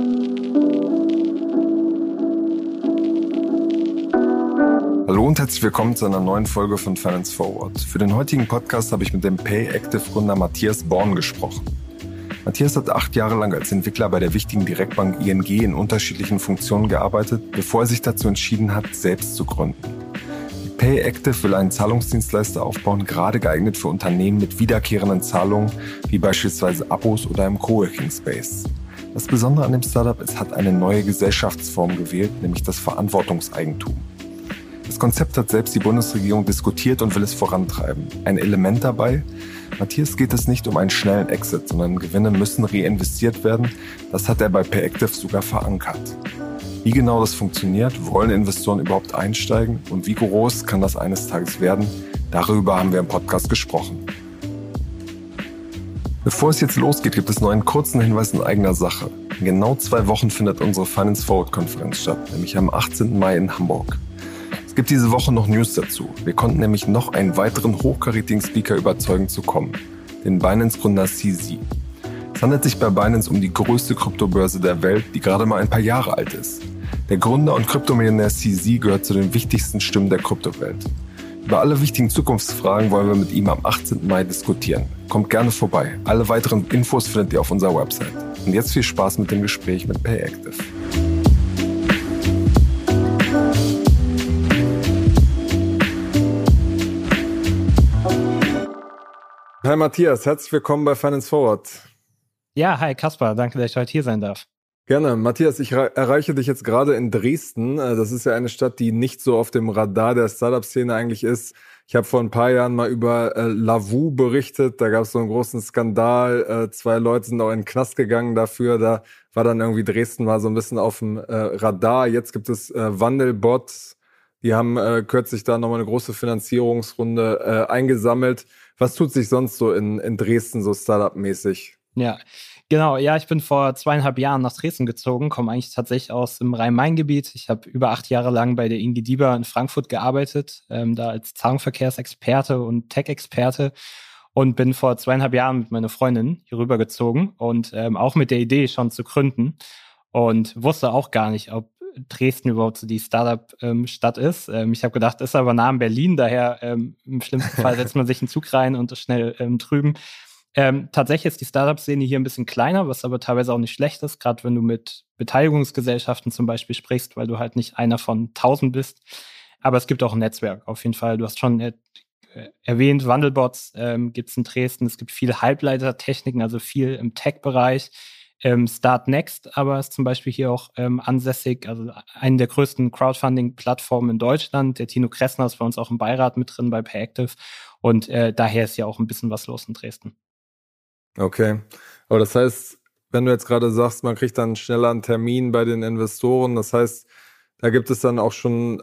Hallo und herzlich willkommen zu einer neuen Folge von Finance Forward. Für den heutigen Podcast habe ich mit dem PayActiv-Gründer Matthias Born gesprochen. Matthias hat 8 Jahre lang als Entwickler bei der wichtigen Direktbank ING in unterschiedlichen Funktionen gearbeitet, bevor er sich dazu entschieden hat, selbst zu gründen. PayActiv will einen Zahlungsdienstleister aufbauen, gerade geeignet für Unternehmen mit wiederkehrenden Zahlungen, wie beispielsweise Abos oder im Coworking Space. Das Besondere an dem Startup, es hat eine neue Gesellschaftsform gewählt, nämlich das Verantwortungseigentum. Das Konzept hat selbst die Bundesregierung diskutiert und will es vorantreiben. Ein Element dabei: Matthias geht es nicht um einen schnellen Exit, sondern Gewinne müssen reinvestiert werden. Das hat er bei PayActiv sogar verankert. Wie genau das funktioniert, wollen Investoren überhaupt einsteigen und wie groß kann das eines Tages werden? Darüber haben wir im Podcast gesprochen. Bevor es jetzt losgeht, gibt es noch einen kurzen Hinweis in eigener Sache. In genau 2 Wochen findet unsere Finance Forward Konferenz statt, nämlich am 18. Mai in Hamburg. Es gibt diese Woche noch News dazu. Wir konnten nämlich noch einen weiteren hochkarätigen Speaker überzeugen zu kommen, den Binance-Gründer CZ. Es handelt sich bei Binance um die größte Kryptobörse der Welt, die gerade mal ein paar Jahre alt ist. Der Gründer und Kryptomillionär CZ gehört zu den wichtigsten Stimmen der Kryptowelt. Über alle wichtigen Zukunftsfragen wollen wir mit ihm am 18. Mai diskutieren. Kommt gerne vorbei. Alle weiteren Infos findet ihr auf unserer Website. Und jetzt viel Spaß mit dem Gespräch mit PayActiv. Hi Matthias, herzlich willkommen bei Finance Forward. Ja, hi Kaspar, danke, dass ich heute hier sein darf. Gerne. Matthias, ich erreiche dich jetzt gerade in Dresden. Das ist ja eine Stadt, die nicht so auf dem Radar der Startup-Szene eigentlich ist. Ich habe vor ein paar Jahren mal über Lavu berichtet. Da gab es so einen großen Skandal. 2 Leute sind auch in den Knast gegangen dafür. Da war dann irgendwie Dresden mal so ein bisschen auf dem Radar. Jetzt gibt es Wandelbot. Die haben kürzlich da nochmal eine große Finanzierungsrunde eingesammelt. Was tut sich sonst so in Dresden so Startup-mäßig? Ja, genau. Ja, ich bin vor 2,5 Jahren nach Dresden gezogen, komme eigentlich tatsächlich aus dem Rhein-Main-Gebiet. Ich habe über 8 Jahre lang bei der ING DiBa in Frankfurt gearbeitet, da als Zahlungsverkehrsexperte und Tech-Experte und bin vor 2,5 Jahren mit meiner Freundin hier rübergezogen und auch mit der Idee schon zu gründen und wusste auch gar nicht, ob Dresden überhaupt so die Startup-Stadt ist. Ich habe gedacht, ist aber nah an Berlin, daher im schlimmsten Fall setzt man sich einen Zug rein und ist schnell drüben. Tatsächlich ist die Startup-Szene hier ein bisschen kleiner, was aber teilweise auch nicht schlecht ist, gerade wenn du mit Beteiligungsgesellschaften zum Beispiel sprichst, weil du halt nicht einer von 1000 bist. Aber es gibt auch ein Netzwerk, auf jeden Fall. Du hast schon erwähnt, Wandelbots gibt es in Dresden. Es gibt viele Halbleitertechniken, also viel im Tech-Bereich. Start Next aber ist zum Beispiel hier auch ansässig, also eine der größten Crowdfunding-Plattformen in Deutschland. Der Tino Kressner ist bei uns auch im Beirat mit drin bei PayActiv und daher ist ja auch ein bisschen was los in Dresden. Okay, aber das heißt, wenn du jetzt gerade sagst, man kriegt dann schneller einen Termin bei den Investoren, das heißt, da gibt es dann auch schon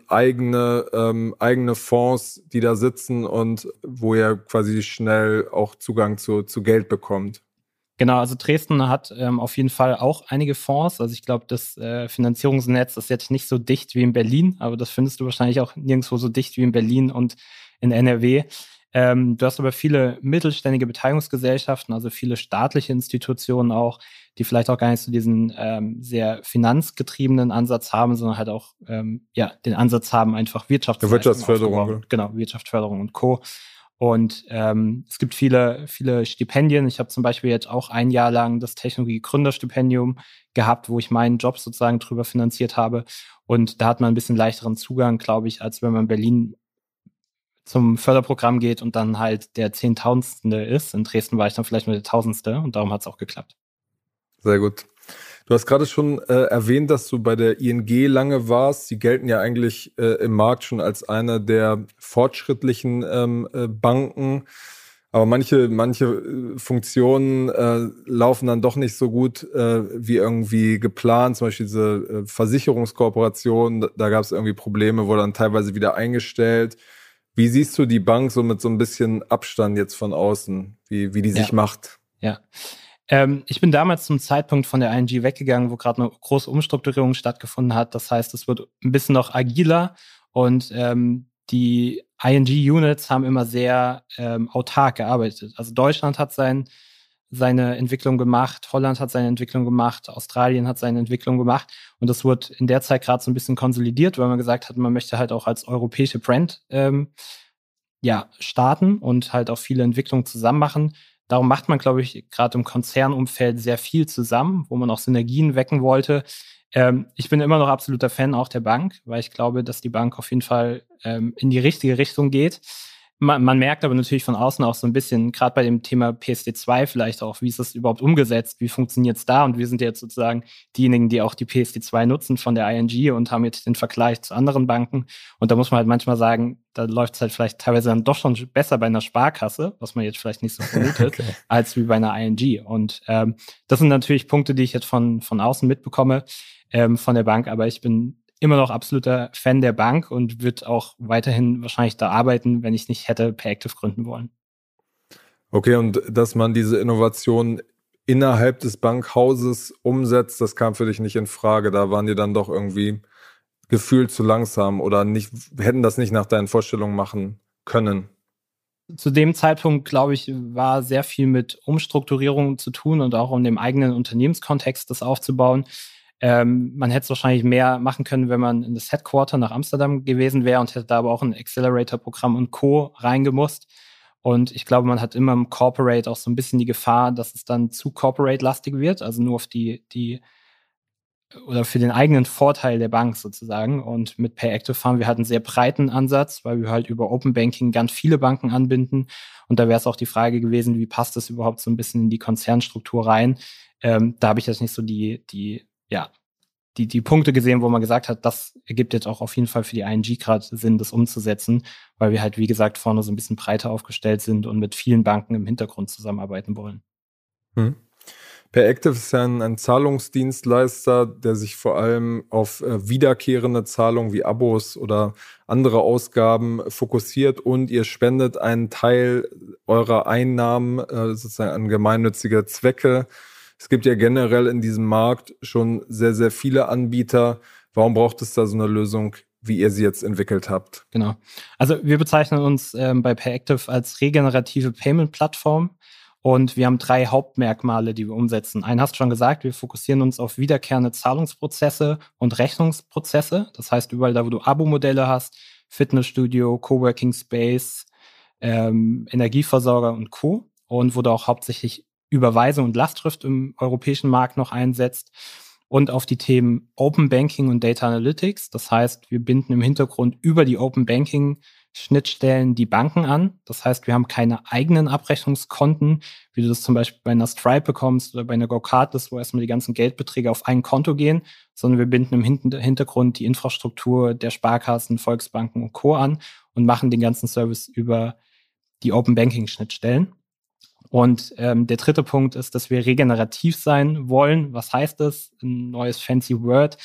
eigene Fonds, die da sitzen und wo ihr quasi schnell auch Zugang zu Geld bekommt. Genau, also Dresden hat auf jeden Fall auch einige Fonds. Also ich glaube, das Finanzierungsnetz ist jetzt nicht so dicht wie in Berlin, aber das findest du wahrscheinlich auch nirgendwo so dicht wie in Berlin und in NRW. Du hast aber viele mittelständige Beteiligungsgesellschaften, also viele staatliche Institutionen auch, die vielleicht auch gar nicht so diesen sehr finanzgetriebenen Ansatz haben, sondern halt auch den Ansatz haben, einfach Wirtschaftsförderung. Genau, Wirtschaftsförderung und Co. Und es gibt viele, viele Stipendien. Ich habe zum Beispiel jetzt auch 1 Jahr lang das Technologie-Gründerstipendium gehabt, wo ich meinen Job sozusagen drüber finanziert habe. Und da hat man ein bisschen leichteren Zugang, glaube ich, als wenn man in Berlin zum Förderprogramm geht und dann halt der 10.000. ist. In Dresden war ich dann vielleicht nur der 1.000. und darum hat es auch geklappt. Sehr gut. Du hast gerade schon erwähnt, dass du bei der ING lange warst. Die gelten ja eigentlich im Markt schon als eine der fortschrittlichen Banken. Aber manche Funktionen laufen dann doch nicht so gut wie irgendwie geplant. Zum Beispiel diese Versicherungskooperation, da gab es irgendwie Probleme, wurde dann teilweise wieder eingestellt. Wie siehst du die Bank so mit so ein bisschen Abstand jetzt von außen, wie die sich macht? Ja. Ich bin damals zum Zeitpunkt von der ING weggegangen, wo gerade eine große Umstrukturierung stattgefunden hat. Das heißt, es wird ein bisschen noch agiler und die ING-Units haben immer sehr autark gearbeitet. Also Deutschland hat sein seine Entwicklung gemacht, Holland hat seine Entwicklung gemacht, Australien hat seine Entwicklung gemacht und das wurde in der Zeit gerade so ein bisschen konsolidiert, weil man gesagt hat, man möchte halt auch als europäische Brand starten und halt auch viele Entwicklungen zusammen machen. Darum macht man, glaube ich, gerade im Konzernumfeld sehr viel zusammen, wo man auch Synergien wecken wollte. Ich bin immer noch absoluter Fan auch der Bank, weil ich glaube, dass die Bank auf jeden Fall in die richtige Richtung geht. Man merkt aber natürlich von außen auch so ein bisschen, gerade bei dem Thema PSD2 vielleicht auch, wie ist das überhaupt umgesetzt, wie funktioniert es da? Und wir sind jetzt sozusagen diejenigen, die auch die PSD2 nutzen von der ING und haben jetzt den Vergleich zu anderen Banken. Und da muss man halt manchmal sagen, da läuft es halt vielleicht teilweise dann doch schon besser bei einer Sparkasse, was man jetzt vielleicht nicht so vermutet, okay, als wie bei einer ING. Und das sind natürlich Punkte, die ich jetzt von außen mitbekomme, von der Bank, aber ich bin immer noch absoluter Fan der Bank und würde auch weiterhin wahrscheinlich da arbeiten, wenn ich nicht hätte Payactiv gründen wollen. Okay, und dass man diese Innovation innerhalb des Bankhauses umsetzt, das kam für dich nicht in Frage. Da waren die dann doch irgendwie gefühlt zu langsam oder hätten das nicht nach deinen Vorstellungen machen können. Zu dem Zeitpunkt, glaube ich, war sehr viel mit Umstrukturierung zu tun und auch um den eigenen Unternehmenskontext das aufzubauen. Man hätte es wahrscheinlich mehr machen können, wenn man in das Headquarter nach Amsterdam gewesen wäre und hätte da aber auch ein Accelerator-Programm und Co. reingemusst. Und ich glaube, man hat immer im Corporate auch so ein bisschen die Gefahr, dass es dann zu Corporate-lastig wird, also nur auf die oder für den eigenen Vorteil der Bank sozusagen. Und mit Payactiv haben wir halt einen sehr breiten Ansatz, weil wir halt über Open Banking ganz viele Banken anbinden. Und da wäre es auch die Frage gewesen, wie passt das überhaupt so ein bisschen in die Konzernstruktur rein? Da habe ich jetzt nicht so die Punkte gesehen, wo man gesagt hat, das ergibt jetzt auch auf jeden Fall für die ING gerade Sinn, das umzusetzen, weil wir halt, wie gesagt, vorne so ein bisschen breiter aufgestellt sind und mit vielen Banken im Hintergrund zusammenarbeiten wollen. Payactiv ist ja ein Zahlungsdienstleister, der sich vor allem auf wiederkehrende Zahlungen wie Abos oder andere Ausgaben fokussiert und ihr spendet einen Teil eurer Einnahmen sozusagen an gemeinnützige Zwecke. Es gibt ja generell in diesem Markt schon sehr, sehr viele Anbieter. Warum braucht es da so eine Lösung, wie ihr sie jetzt entwickelt habt? Genau. Also wir bezeichnen uns bei Payactiv als regenerative Payment-Plattform und wir haben 3 Hauptmerkmale, die wir umsetzen. Einen hast du schon gesagt, wir fokussieren uns auf wiederkehrende Zahlungsprozesse und Rechnungsprozesse. Das heißt, überall da, wo du Abo-Modelle hast, Fitnessstudio, Coworking Space, Energieversorger und Co. Und wo du auch hauptsächlich Überweisung und Lastschrift im europäischen Markt noch einsetzt und auf die Themen Open Banking und Data Analytics. Das heißt, wir binden im Hintergrund über die Open Banking Schnittstellen die Banken an. Das heißt, wir haben keine eigenen Abrechnungskonten, wie du das zum Beispiel bei einer Stripe bekommst oder bei einer GoCardless, wo erstmal die ganzen Geldbeträge auf ein Konto gehen, sondern wir binden im Hintergrund die Infrastruktur der Sparkassen, Volksbanken und Co. an und machen den ganzen Service über die Open Banking Schnittstellen. Und der dritte Punkt ist, dass wir regenerativ sein wollen. Was heißt das? Ein neues fancy Word.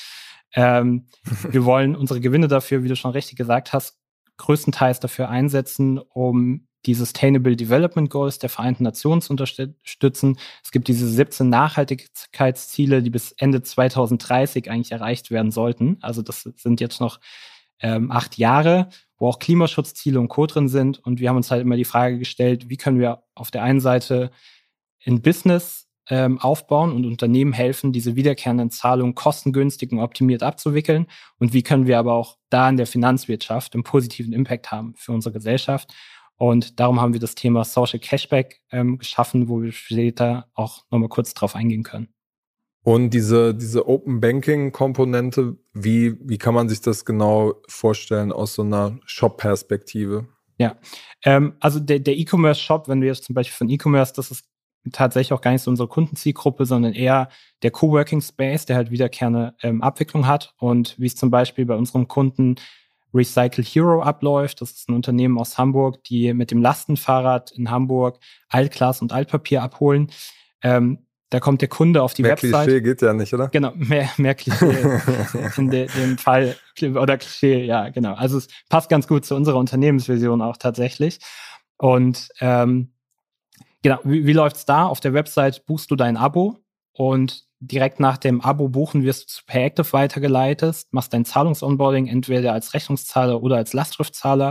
Wir wollen unsere Gewinne dafür, wie du schon richtig gesagt hast, größtenteils dafür einsetzen, um die Sustainable Development Goals der Vereinten Nationen zu unterstützen. Es gibt diese 17 Nachhaltigkeitsziele, die bis Ende 2030 eigentlich erreicht werden sollten. Also das sind jetzt noch 8 Jahre, wo auch Klimaschutzziele und Co. drin sind. Und wir haben uns halt immer die Frage gestellt, wie können wir auf der einen Seite ein Business aufbauen und Unternehmen helfen, diese wiederkehrenden Zahlungen kostengünstig und optimiert abzuwickeln. Und wie können wir aber auch da in der Finanzwirtschaft einen positiven Impact haben für unsere Gesellschaft. Und darum haben wir das Thema Social Cashback geschaffen, wo wir später auch nochmal kurz drauf eingehen können. Und diese Open Banking Komponente, wie kann man sich das genau vorstellen aus so einer Shop-Perspektive? Ja, also der E-Commerce-Shop, wenn du jetzt zum Beispiel von E-Commerce, das ist tatsächlich auch gar nicht so unsere Kundenzielgruppe, sondern eher der Coworking Space, der halt wiederkehrende Abwicklung hat. Und wie es zum Beispiel bei unserem Kunden Recycle Hero abläuft, das ist ein Unternehmen aus Hamburg, die mit dem Lastenfahrrad in Hamburg Altglas und Altpapier abholen. Da kommt der Kunde auf die Website. Mehr Klischee geht ja nicht, oder? Genau, mehr Klischee in dem Fall. Oder Klischee, ja, genau. Also es passt ganz gut zu unserer Unternehmensvision auch tatsächlich. Und genau, wie läuft's da? Auf der Website buchst du dein Abo und direkt nach dem Abo buchen wirst du zu Payactiv weitergeleitet, machst dein Zahlungsonboarding entweder als Rechnungszahler oder als Lastschriftzahler.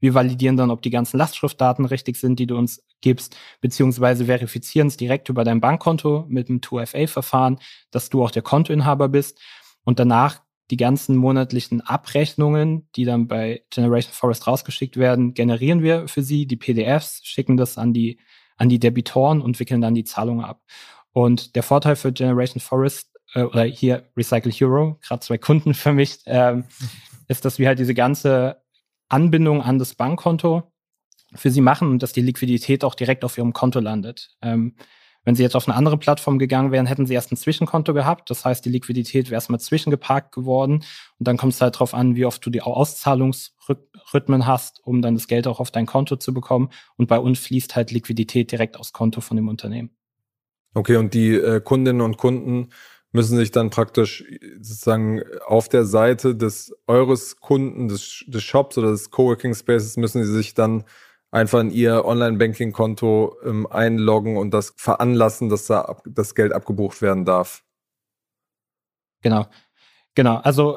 Wir validieren dann, ob die ganzen Lastschriftdaten richtig sind, die du uns gibst, beziehungsweise verifizieren es direkt über dein Bankkonto mit dem 2FA-Verfahren, dass du auch der Kontoinhaber bist. Und danach die ganzen monatlichen Abrechnungen, die dann bei Generation Forest rausgeschickt werden, generieren wir für sie, die PDFs, schicken das an die Debitoren und wickeln dann die Zahlungen ab. Und der Vorteil für Generation Forest oder hier Recycle Hero, gerade 2 Kunden für mich, ist, dass wir halt diese ganze Anbindung an das Bankkonto für sie machen und dass die Liquidität auch direkt auf ihrem Konto landet. Wenn sie jetzt auf eine andere Plattform gegangen wären, hätten sie erst ein Zwischenkonto gehabt. Das heißt, die Liquidität wäre erstmal zwischengeparkt geworden. Und dann kommt es halt darauf an, wie oft du die Auszahlungsrhythmen hast, um dann das Geld auch auf dein Konto zu bekommen. Und bei uns fließt halt Liquidität direkt aufs Konto von dem Unternehmen. Okay, und die Kundinnen und Kunden müssen sich dann praktisch sozusagen auf der Seite eures Kunden, des Shops oder des Coworking Spaces, müssen sie sich dann einfach in ihr Online-Banking-Konto einloggen und das veranlassen, dass da das Geld abgebucht werden darf. Genau. Also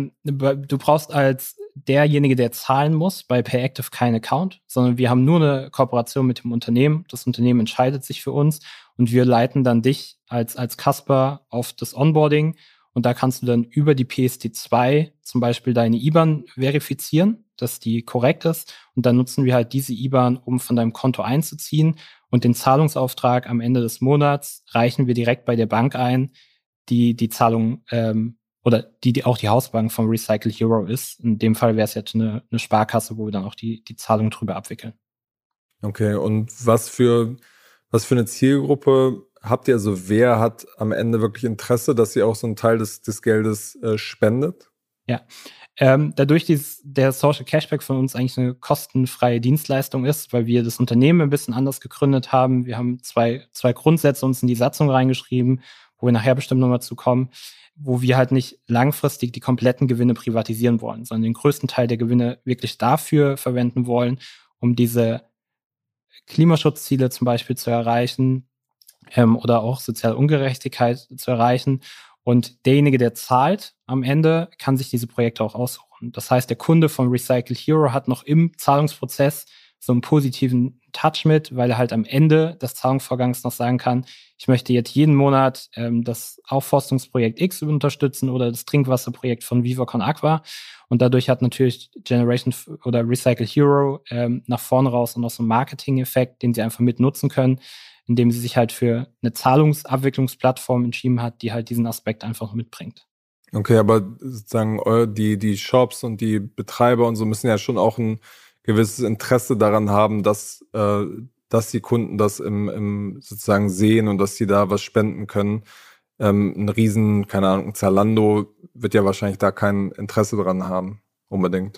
du brauchst als derjenige, der zahlen muss, bei PayActive keinen Account, sondern wir haben nur eine Kooperation mit dem Unternehmen. Das Unternehmen entscheidet sich für uns und wir leiten dann dich als Kasper auf das Onboarding und da kannst du dann über die PSD2 zum Beispiel deine IBAN verifizieren, dass die korrekt ist und dann nutzen wir halt diese IBAN, um von deinem Konto einzuziehen und den Zahlungsauftrag am Ende des Monats reichen wir direkt bei der Bank ein, die Zahlung oder die auch die Hausbank vom Recycle Hero ist. In dem Fall wäre es jetzt eine Sparkasse, wo wir dann auch die Zahlung drüber abwickeln. Okay, und was für eine Zielgruppe habt ihr? Also wer hat am Ende wirklich Interesse, dass ihr auch so einen Teil des Geldes spendet? Ja, dadurch, dass der Social Cashback von uns eigentlich eine kostenfreie Dienstleistung ist, weil wir das Unternehmen ein bisschen anders gegründet haben. Wir haben zwei Grundsätze uns in die Satzung reingeschrieben, wo wir nachher bestimmt nochmal zu kommen, wo wir halt nicht langfristig die kompletten Gewinne privatisieren wollen, sondern den größten Teil der Gewinne wirklich dafür verwenden wollen, um diese Klimaschutzziele zum Beispiel zu erreichen oder auch soziale Ungerechtigkeit zu erreichen. Und derjenige, der zahlt am Ende, kann sich diese Projekte auch aussuchen. Das heißt, der Kunde von Recycle Hero hat noch im Zahlungsprozess so einen positiven Touch mit, weil er halt am Ende des Zahlungsvorgangs noch sagen kann, ich möchte jetzt jeden Monat das Aufforstungsprojekt X unterstützen oder das Trinkwasserprojekt von Viva Con Aqua. Und dadurch hat natürlich Generation oder Recycle Hero nach vorne raus noch so einen Marketing-Effekt, den sie einfach mit nutzen können, indem sie sich halt für eine Zahlungsabwicklungsplattform entschieden hat, die halt diesen Aspekt einfach mitbringt. Okay, aber sozusagen die Shops und die Betreiber und so müssen ja schon auch ein gewisses Interesse daran haben, dass die Kunden das im sozusagen sehen und dass sie da was spenden können. Ein Riesen, keine Ahnung, Zalando wird ja wahrscheinlich da kein Interesse dran haben, unbedingt.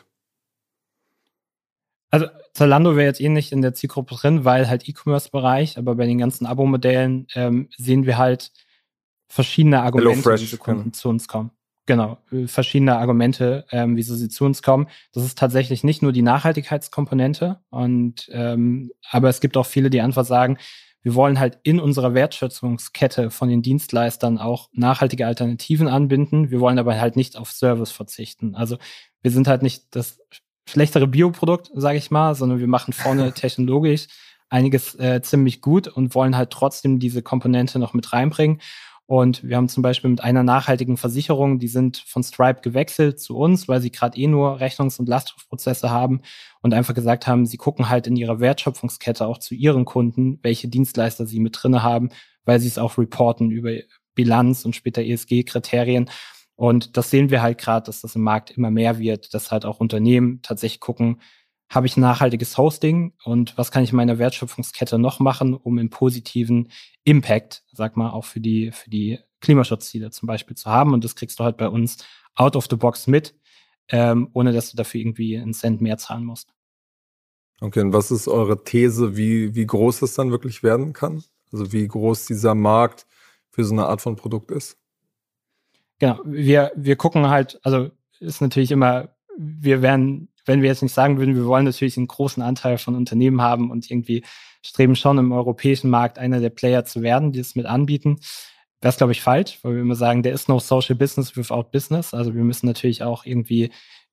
Also Zalando wäre jetzt nicht in der Zielgruppe drin, weil halt E-Commerce-Bereich, aber bei den ganzen Abo-Modellen sehen wir halt verschiedene Argumente, wie diese Kunden zu uns kommen. Genau, verschiedene Argumente, wieso sie zu uns kommen. Das ist tatsächlich nicht nur die Nachhaltigkeitskomponente, aber es gibt auch viele, die einfach sagen, wir wollen halt in unserer Wertschöpfungskette von den Dienstleistern auch nachhaltige Alternativen anbinden. Wir wollen aber halt nicht auf Service verzichten. Also wir sind halt nicht das schlechtere Bioprodukt, sage ich mal, sondern wir machen vorne technologisch einiges ziemlich gut und wollen halt trotzdem diese Komponente noch mit reinbringen. Und wir haben zum Beispiel mit einer nachhaltigen Versicherung, die sind von Stripe gewechselt zu uns, weil sie gerade nur Rechnungs- und Lastschriftprozesse haben und einfach gesagt haben, sie gucken halt in ihrer Wertschöpfungskette auch zu ihren Kunden, welche Dienstleister sie mit drinne haben, weil sie es auch reporten über Bilanz und später ESG-Kriterien. Und das sehen wir halt gerade, dass das im Markt immer mehr wird, dass halt auch Unternehmen tatsächlich gucken, habe ich ein nachhaltiges Hosting und was kann ich in meiner Wertschöpfungskette noch machen, um einen positiven Impact, sag mal, auch für die Klimaschutzziele zum Beispiel zu haben. Und das kriegst du halt bei uns out of the box mit, ohne dass du dafür irgendwie einen Cent mehr zahlen musst. Okay, und was ist eure These, wie groß es dann wirklich werden kann? Also wie groß dieser Markt für so eine Art von Produkt ist? Genau, wir gucken halt, also ist natürlich immer, wir werden, wenn wir jetzt nicht sagen würden, wir wollen natürlich einen großen Anteil von Unternehmen haben und irgendwie streben schon im europäischen Markt einer der Player zu werden, die es mit anbieten. Das ist, glaube ich, falsch, weil wir immer sagen, there is no social business without business. Also wir müssen natürlich auch irgendwie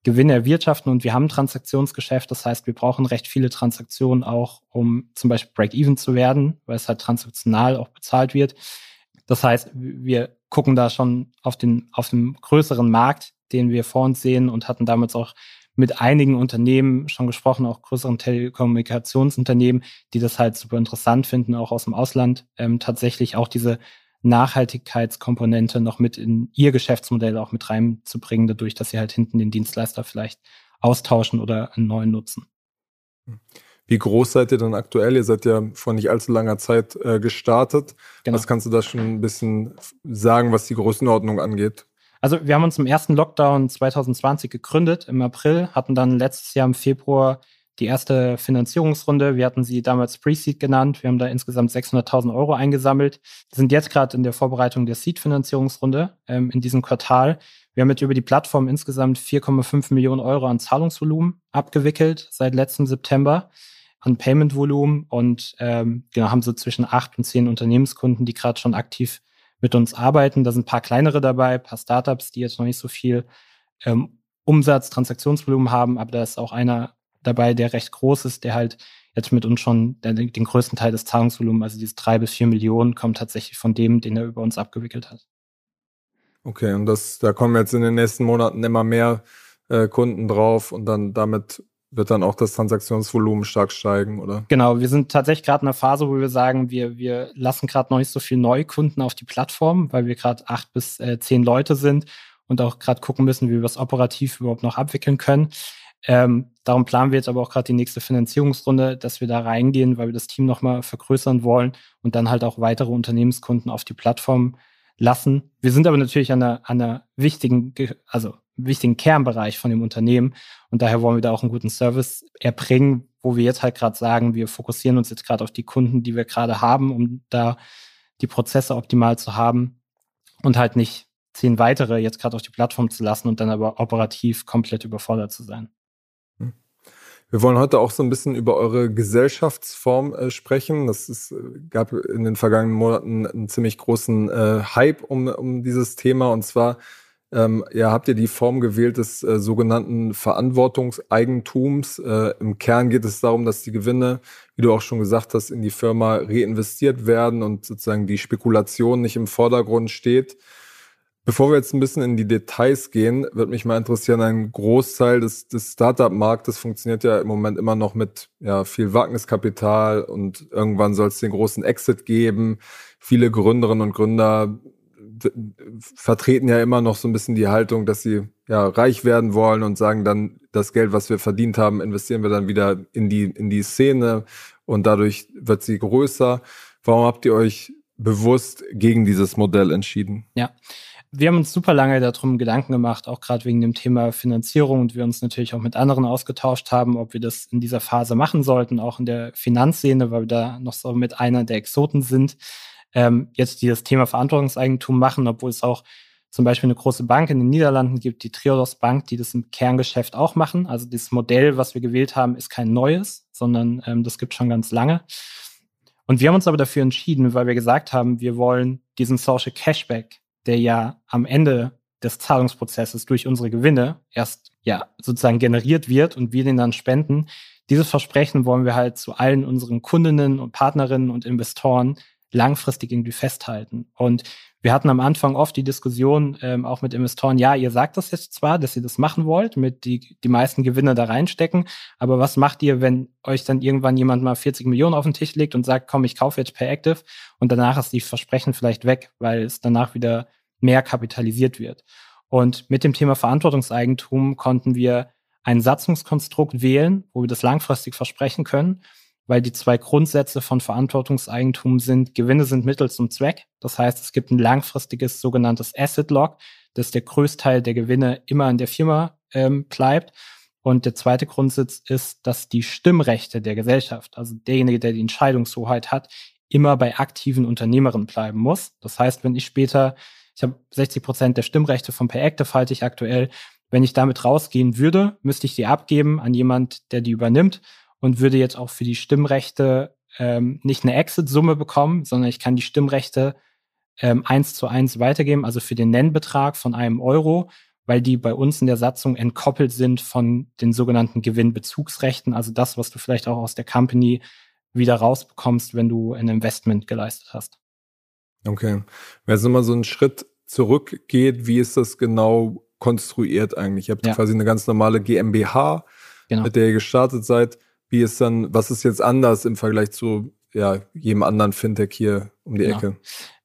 Gewinne erwirtschaften und wir haben ein Transaktionsgeschäft. Das heißt, wir brauchen recht viele Transaktionen auch, um zum Beispiel Break-Even zu werden, weil es halt transaktional auch bezahlt wird. Das heißt, wir gucken da schon auf den größeren Markt, den wir vor uns sehen und hatten damals auch mit einigen Unternehmen schon gesprochen, auch größeren Telekommunikationsunternehmen, die das halt super interessant finden, auch aus dem Ausland, tatsächlich auch diese Nachhaltigkeitskomponente noch mit in ihr Geschäftsmodell auch mit reinzubringen, dadurch, dass sie halt hinten den Dienstleister vielleicht austauschen oder einen neuen nutzen. Wie groß seid ihr denn aktuell? Ihr seid ja vor nicht allzu langer Zeit gestartet. Genau. Was kannst du da schon ein bisschen sagen, was die Größenordnung angeht? Also wir haben uns im ersten Lockdown 2020 gegründet, im April, hatten dann letztes Jahr im Februar die erste Finanzierungsrunde. Wir hatten sie damals Pre-Seed genannt. Wir haben da insgesamt 600.000 € eingesammelt. Wir sind jetzt gerade in der Vorbereitung der Seed-Finanzierungsrunde in diesem Quartal. Wir haben jetzt über die Plattform insgesamt 4,5 Millionen € an Zahlungsvolumen abgewickelt seit letztem September, an Payment-Volumen und haben so zwischen 8 und 10 Unternehmenskunden, die gerade schon aktiv mit uns arbeiten. Da sind ein paar kleinere dabei, ein paar Startups, die jetzt noch nicht so viel Umsatz, Transaktionsvolumen haben, aber da ist auch einer dabei, der recht groß ist, der halt jetzt mit uns schon den größten Teil des Zahlungsvolumens, also diese 3 bis 4 Millionen, kommt tatsächlich von dem, den er über uns abgewickelt hat. Okay, und da kommen jetzt in den nächsten Monaten immer mehr Kunden drauf und dann damit wird dann auch das Transaktionsvolumen stark steigen, oder? Genau, wir sind tatsächlich gerade in einer Phase, wo wir sagen, wir lassen gerade noch nicht so viele Neukunden auf die Plattform, weil wir gerade 8 bis 10 Leute sind und auch gerade gucken müssen, wie wir es operativ überhaupt noch abwickeln können. Darum planen wir jetzt aber auch gerade die nächste Finanzierungsrunde, dass wir da reingehen, weil wir das Team nochmal vergrößern wollen und dann halt auch weitere Unternehmenskunden auf die Plattform lassen. Wir sind aber natürlich an einer wichtigen Kernbereich von dem Unternehmen und daher wollen wir da auch einen guten Service erbringen, wo wir jetzt halt gerade sagen, wir fokussieren uns jetzt gerade auf die Kunden, die wir gerade haben, um da die Prozesse optimal zu haben und halt nicht 10 weitere jetzt gerade auf die Plattform zu lassen und dann aber operativ komplett überfordert zu sein. Wir wollen heute auch so ein bisschen über eure Gesellschaftsform sprechen. Gab in den vergangenen Monaten einen ziemlich großen Hype um dieses Thema. Und zwar habt ihr die Form gewählt des sogenannten Verantwortungseigentums. Im Kern geht es darum, dass die Gewinne, wie du auch schon gesagt hast, in die Firma reinvestiert werden und sozusagen die Spekulation nicht im Vordergrund steht. Bevor wir jetzt ein bisschen in die Details gehen, würde mich mal interessieren, ein Großteil des Startup-Marktes funktioniert ja im Moment immer noch mit viel Wagniskapital und irgendwann soll es den großen Exit geben. Viele Gründerinnen und Gründer vertreten ja immer noch so ein bisschen die Haltung, dass sie reich werden wollen und sagen dann, das Geld, was wir verdient haben, investieren wir dann wieder in die Szene und dadurch wird sie größer. Warum habt ihr euch bewusst gegen dieses Modell entschieden? Ja. Wir haben uns super lange darum Gedanken gemacht, auch gerade wegen dem Thema Finanzierung und wir uns natürlich auch mit anderen ausgetauscht haben, ob wir das in dieser Phase machen sollten, auch in der Finanzszene, weil wir da noch so mit einer der Exoten sind, jetzt die das Thema Verantwortungseigentum machen, obwohl es auch zum Beispiel eine große Bank in den Niederlanden gibt, die Triodos Bank, die das im Kerngeschäft auch machen. Also das Modell, was wir gewählt haben, ist kein neues, sondern das gibt es schon ganz lange. Und wir haben uns aber dafür entschieden, weil wir gesagt haben, wir wollen diesen Social Cashback, der ja am Ende des Zahlungsprozesses durch unsere Gewinne erst sozusagen generiert wird und wir den dann spenden. Dieses Versprechen wollen wir halt zu allen unseren Kundinnen und Partnerinnen und Investoren langfristig irgendwie festhalten. Und wir hatten am Anfang oft die Diskussion auch mit Investoren, ihr sagt das jetzt zwar, dass ihr das machen wollt, mit die meisten Gewinne da reinstecken, aber was macht ihr, wenn euch dann irgendwann jemand mal 40 Millionen auf den Tisch legt und sagt, komm, ich kaufe jetzt PayActiv und danach ist die Versprechen vielleicht weg, weil es danach wieder mehr kapitalisiert wird. Und mit dem Thema Verantwortungseigentum konnten wir ein Satzungskonstrukt wählen, wo wir das langfristig versprechen können, weil die 2 Grundsätze von Verantwortungseigentum sind, Gewinne sind Mittel zum Zweck. Das heißt, es gibt ein langfristiges sogenanntes Asset Lock, dass der Größteil der Gewinne immer in der Firma bleibt. Und der zweite Grundsatz ist, dass die Stimmrechte der Gesellschaft, also derjenige, der die Entscheidungshoheit hat, immer bei aktiven Unternehmerinnen bleiben muss. Das heißt, wenn ich später, ich habe 60% der Stimmrechte von PayActiv halte ich aktuell, wenn ich damit rausgehen würde, müsste ich die abgeben an jemand, der die übernimmt und würde jetzt auch für die Stimmrechte nicht eine Exit-Summe bekommen, sondern ich kann die Stimmrechte 1:1 weitergeben, also für den Nennbetrag von 1 Euro weil die bei uns in der Satzung entkoppelt sind von den sogenannten Gewinnbezugsrechten, also das, was du vielleicht auch aus der Company wieder rausbekommst, wenn du ein Investment geleistet hast. Okay. Wenn jetzt nochmal so einen Schritt zurückgeht, wie ist das genau konstruiert eigentlich? Ihr habt quasi eine ganz normale GmbH, mit der ihr gestartet seid. Was ist jetzt anders im Vergleich zu jedem anderen Fintech hier um die Ecke?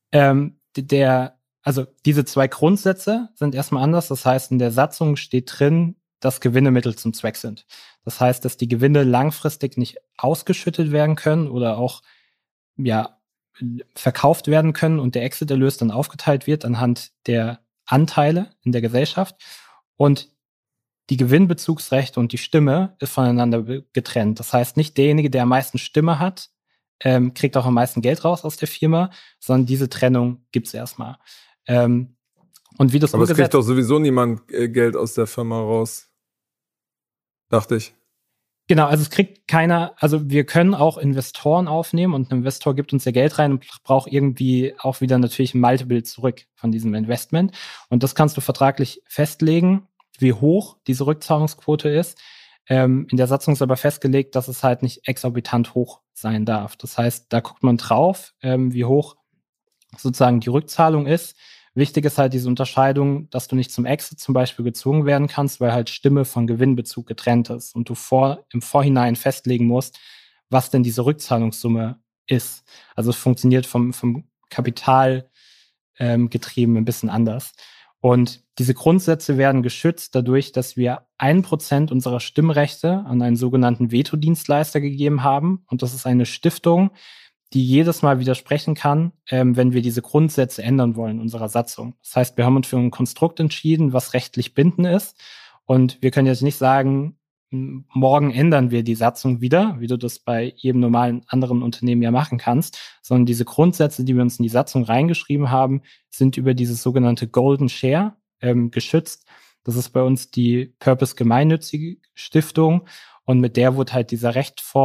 Also diese zwei Grundsätze sind erstmal anders. Das heißt, in der Satzung steht drin, dass Gewinne Mittel zum Zweck sind. Das heißt, dass die Gewinne langfristig nicht ausgeschüttet werden können oder auch verkauft werden können und der Exit-Erlös dann aufgeteilt wird anhand der Anteile in der Gesellschaft. Und die Gewinnbezugsrechte und die Stimme ist voneinander getrennt. Das heißt, nicht derjenige, der am meisten Stimme hat, kriegt auch am meisten Geld raus aus der Firma, sondern diese Trennung gibt's erstmal. Und wie das Aber es kriegt doch sowieso niemand Geld aus der Firma raus, dachte ich. Genau, also es kriegt keiner, also wir können auch Investoren aufnehmen und ein Investor gibt uns ja Geld rein und braucht irgendwie auch wieder natürlich ein Multiple zurück von diesem Investment. Und das kannst du vertraglich festlegen, wie hoch diese Rückzahlungsquote ist. In der Satzung ist aber festgelegt, dass es halt nicht exorbitant hoch sein darf. Das heißt, da guckt man drauf, wie hoch sozusagen die Rückzahlung ist. Wichtig ist halt diese Unterscheidung, dass du nicht zum Exit zum Beispiel gezwungen werden kannst, weil halt Stimme von Gewinnbezug getrennt ist und du im Vorhinein festlegen musst, was denn diese Rückzahlungssumme ist. Also es funktioniert vom Kapital getrieben ein bisschen anders. Und diese Grundsätze werden geschützt dadurch, dass wir 1% unserer Stimmrechte an einen sogenannten Vetodienstleister gegeben haben. Und das ist eine Stiftung, die jedes Mal widersprechen kann, wenn wir diese Grundsätze ändern wollen in unserer Satzung. Das heißt, wir haben uns für ein Konstrukt entschieden, was rechtlich bindend ist. Und wir können jetzt nicht sagen, morgen ändern wir die Satzung wieder, wie du das bei jedem normalen anderen Unternehmen ja machen kannst, sondern diese Grundsätze, die wir uns in die Satzung reingeschrieben haben, sind über dieses sogenannte Golden Share geschützt. Das ist bei uns die Purpose Gemeinnützige Stiftung und mit der wurde halt dieses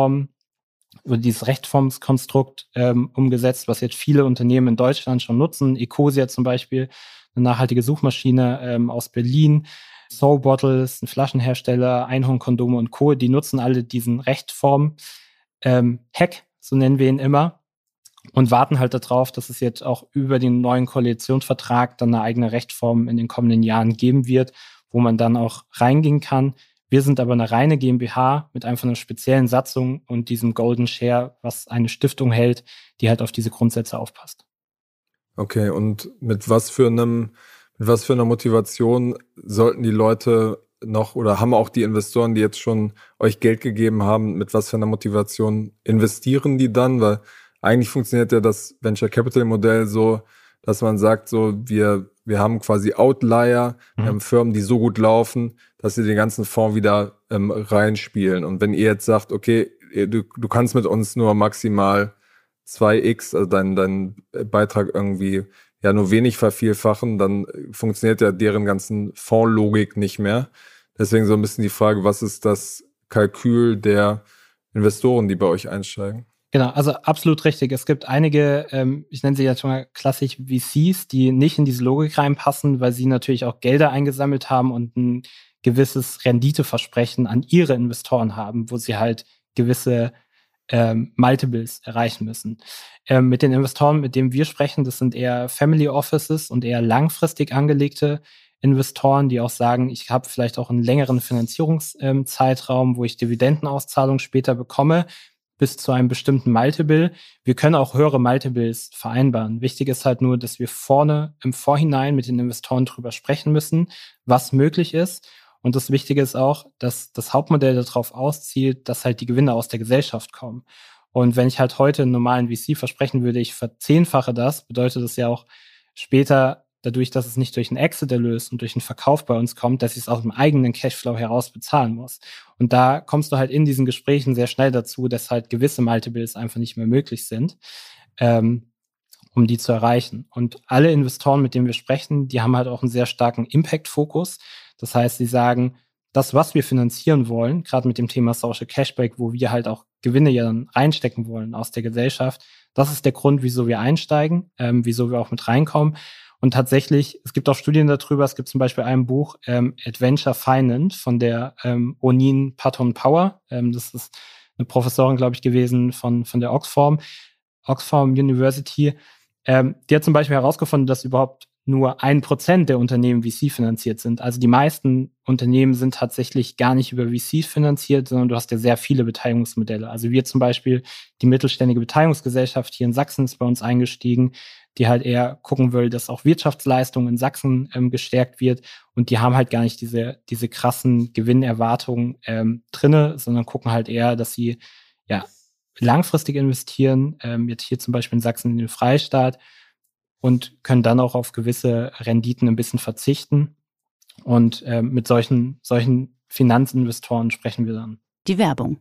Rechtsformskonstrukt umgesetzt, was jetzt viele Unternehmen in Deutschland schon nutzen. Ecosia zum Beispiel, eine nachhaltige Suchmaschine aus Berlin, Soul Bottles, ein Flaschenhersteller, Einhornkondome und Co., die nutzen alle diesen Rechtform-Hack, so nennen wir ihn immer, und warten halt darauf, dass es jetzt auch über den neuen Koalitionsvertrag dann eine eigene Rechtform in den kommenden Jahren geben wird, wo man dann auch reingehen kann. Wir sind aber eine reine GmbH mit einfach einer speziellen Satzung und diesem Golden Share, was eine Stiftung hält, die halt auf diese Grundsätze aufpasst. Okay, und mit was für einer Motivation sollten die Leute noch oder haben auch die Investoren, die jetzt schon euch Geld gegeben haben, mit was für einer Motivation investieren die dann? Weil eigentlich funktioniert ja das Venture Capital Modell so, dass man sagt, so wir haben quasi Outlier, wir haben Firmen, die so gut laufen, dass sie den ganzen Fonds wieder reinspielen. Und wenn ihr jetzt sagt, okay, du kannst mit uns nur maximal 2x, also deinen Beitrag irgendwie nur wenig vervielfachen, dann funktioniert ja deren ganzen Fondslogik nicht mehr. Deswegen so ein bisschen die Frage, was ist das Kalkül der Investoren, die bei euch einsteigen? Genau, also absolut richtig. Es gibt einige, ich nenne sie jetzt schon mal klassisch VCs, die nicht in diese Logik reinpassen, weil sie natürlich auch Gelder eingesammelt haben und ein gewisses Renditeversprechen an ihre Investoren haben, wo sie halt gewisse Multiples erreichen müssen. Mit den Investoren, mit denen wir sprechen, das sind eher Family Offices und eher langfristig angelegte Investoren, die auch sagen, ich habe vielleicht auch einen längeren Finanzierungszeitraum, wo ich Dividendenauszahlungen später bekomme, bis zu einem bestimmten Multiple. Wir können auch höhere Multiples vereinbaren. Wichtig ist halt nur, dass wir im Vorhinein mit den Investoren drüber sprechen müssen, was möglich ist. Und das Wichtige ist auch, dass das Hauptmodell darauf auszielt, dass halt die Gewinne aus der Gesellschaft kommen. Und wenn ich halt heute einen normalen VC versprechen würde, ich verzehnfache das, bedeutet das ja auch später, dadurch, dass es nicht durch einen Exit-Erlös und durch einen Verkauf bei uns kommt, dass ich es aus dem eigenen Cashflow heraus bezahlen muss. Und da kommst du halt in diesen Gesprächen sehr schnell dazu, dass halt gewisse Multiples einfach nicht mehr möglich sind, um die zu erreichen. Und alle Investoren, mit denen wir sprechen, die haben halt auch einen sehr starken Impact-Fokus. Das heißt, sie sagen, das, was wir finanzieren wollen, gerade mit dem Thema Social Cashback, wo wir halt auch Gewinne ja dann reinstecken wollen aus der Gesellschaft, das ist der Grund, wieso wir einsteigen, wieso wir auch mit reinkommen. Und tatsächlich, es gibt auch Studien darüber, es gibt zum Beispiel ein Buch, Adventure Finance von der Onin Patton-Power. Das ist eine Professorin, glaube ich, gewesen von der Oxford University. Die hat zum Beispiel herausgefunden, dass überhaupt nur 1% der Unternehmen VC finanziert sind. Also die meisten Unternehmen sind tatsächlich gar nicht über VC finanziert, sondern du hast ja sehr viele Beteiligungsmodelle. Also wir zum Beispiel, die mittelständige Beteiligungsgesellschaft hier in Sachsen ist bei uns eingestiegen, die halt eher gucken will, dass auch Wirtschaftsleistung in Sachsen gestärkt wird. Und die haben halt gar nicht diese krassen Gewinnerwartungen drinne, sondern gucken halt eher, dass sie ja langfristig investieren, jetzt hier zum Beispiel in Sachsen in den Freistaat, und können dann auch auf gewisse Renditen ein bisschen verzichten. Und mit solchen Finanzinvestoren sprechen wir dann. Die Werbung.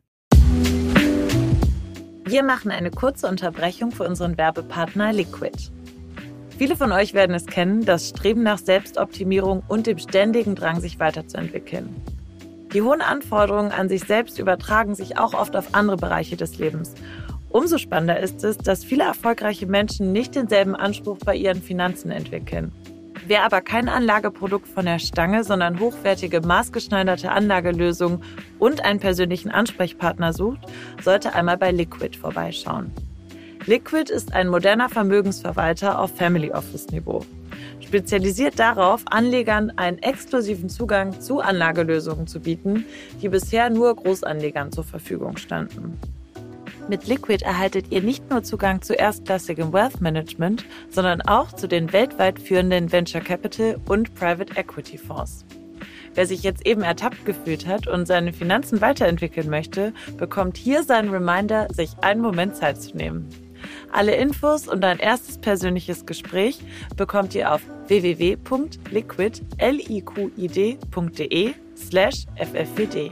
Wir machen eine kurze Unterbrechung für unseren Werbepartner Liquid. Viele von euch werden es kennen, das Streben nach Selbstoptimierung und dem ständigen Drang, sich weiterzuentwickeln. Die hohen Anforderungen an sich selbst übertragen sich auch oft auf andere Bereiche des Lebens. Umso spannender ist es, dass viele erfolgreiche Menschen nicht denselben Anspruch bei ihren Finanzen entwickeln. Wer aber kein Anlageprodukt von der Stange, sondern hochwertige, maßgeschneiderte Anlagelösungen und einen persönlichen Ansprechpartner sucht, sollte einmal bei Liquid vorbeischauen. Liquid ist ein moderner Vermögensverwalter auf Family Office Niveau. Spezialisiert darauf, Anlegern einen exklusiven Zugang zu Anlagelösungen zu bieten, die bisher nur Großanlegern zur Verfügung standen. Mit Liquid erhaltet ihr nicht nur Zugang zu erstklassigem Wealth Management, sondern auch zu den weltweit führenden Venture Capital und Private Equity Fonds. Wer sich jetzt eben ertappt gefühlt hat und seine Finanzen weiterentwickeln möchte, bekommt hier seinen Reminder, sich einen Moment Zeit zu nehmen. Alle Infos und ein erstes persönliches Gespräch bekommt ihr auf www.liquid.de/ffwd.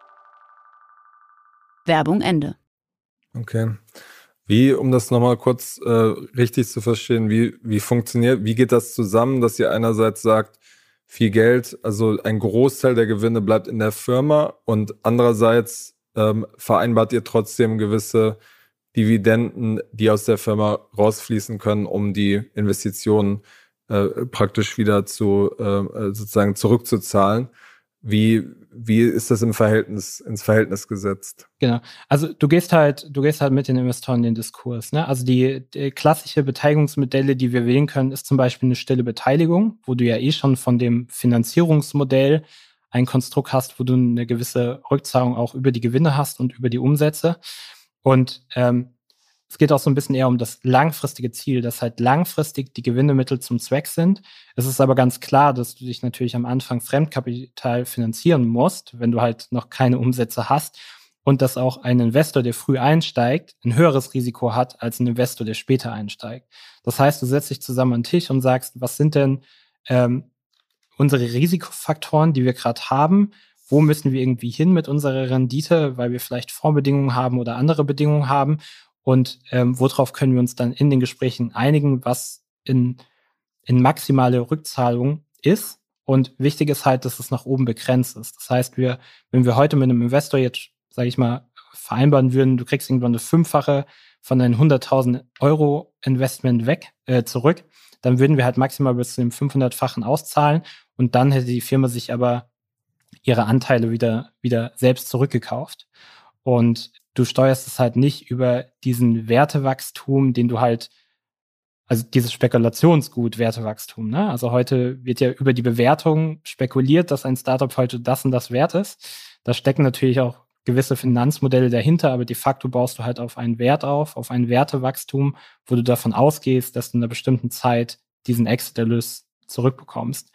Werbung Ende. Okay. Wie, um das nochmal kurz richtig zu verstehen, wie geht das zusammen, dass ihr einerseits sagt, viel Geld, also ein Großteil der Gewinne bleibt in der Firma, und andererseits vereinbart ihr trotzdem gewisse Dividenden, die aus der Firma rausfließen können, um die Investitionen praktisch wieder sozusagen zurückzuzahlen. Wie ist das ins Verhältnis gesetzt? Genau. Also du gehst halt mit den Investoren in den Diskurs, ne? Also die klassische Beteiligungsmodelle, die wir wählen können, ist zum Beispiel eine stille Beteiligung, wo du ja schon von dem Finanzierungsmodell ein Konstrukt hast, wo du eine gewisse Rückzahlung auch über die Gewinne hast und über die Umsätze. Und es geht auch so ein bisschen eher um das langfristige Ziel, dass halt langfristig die Gewinne Mittel zum Zweck sind. Es ist aber ganz klar, dass du dich natürlich am Anfang Fremdkapital finanzieren musst, wenn du halt noch keine Umsätze hast, und dass auch ein Investor, der früh einsteigt, ein höheres Risiko hat als ein Investor, der später einsteigt. Das heißt, du setzt dich zusammen an den Tisch und sagst, was sind denn unsere Risikofaktoren, die wir gerade haben? Wo müssen wir irgendwie hin mit unserer Rendite, weil wir vielleicht Vorbedingungen haben oder andere Bedingungen haben? Und worauf können wir uns dann in den Gesprächen einigen, was in maximale Rückzahlung ist. Und wichtig ist halt, dass es nach oben begrenzt ist. Das heißt, wenn wir heute mit einem Investor jetzt, sage ich mal, vereinbaren würden, du kriegst irgendwann eine 5-fache von einem 100.000 Euro Investment zurück, dann würden wir halt maximal bis zu dem 500-fachen auszahlen, und dann hätte die Firma sich aber ihre Anteile wieder selbst zurückgekauft. Und du steuerst es halt nicht über diesen Wertewachstum, den du halt, also dieses Spekulationsgut Wertewachstum, ne? Also heute wird ja über die Bewertung spekuliert, dass ein Startup heute das und das wert ist. Da stecken natürlich auch gewisse Finanzmodelle dahinter, aber de facto baust du halt auf einen Wert auf ein Wertewachstum, wo du davon ausgehst, dass du in einer bestimmten Zeit diesen Exit-Erlös zurückbekommst.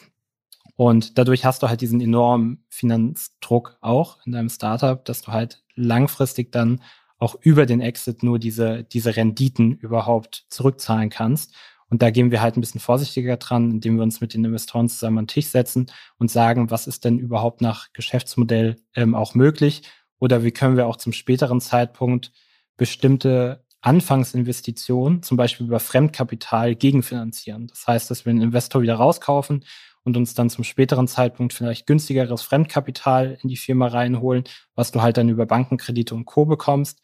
Und dadurch hast du halt diesen enormen Finanzdruck auch in deinem Startup, dass du halt langfristig dann auch über den Exit nur diese Renditen überhaupt zurückzahlen kannst. Und da gehen wir halt ein bisschen vorsichtiger dran, indem wir uns mit den Investoren zusammen an den Tisch setzen und sagen, was ist denn überhaupt nach Geschäftsmodell auch möglich? Oder wie können wir auch zum späteren Zeitpunkt bestimmte Anfangsinvestitionen, zum Beispiel über Fremdkapital, gegenfinanzieren. Das heißt, dass wir einen Investor wieder rauskaufen und uns dann zum späteren Zeitpunkt vielleicht günstigeres Fremdkapital in die Firma reinholen, was du halt dann über Bankenkredite und Co. bekommst.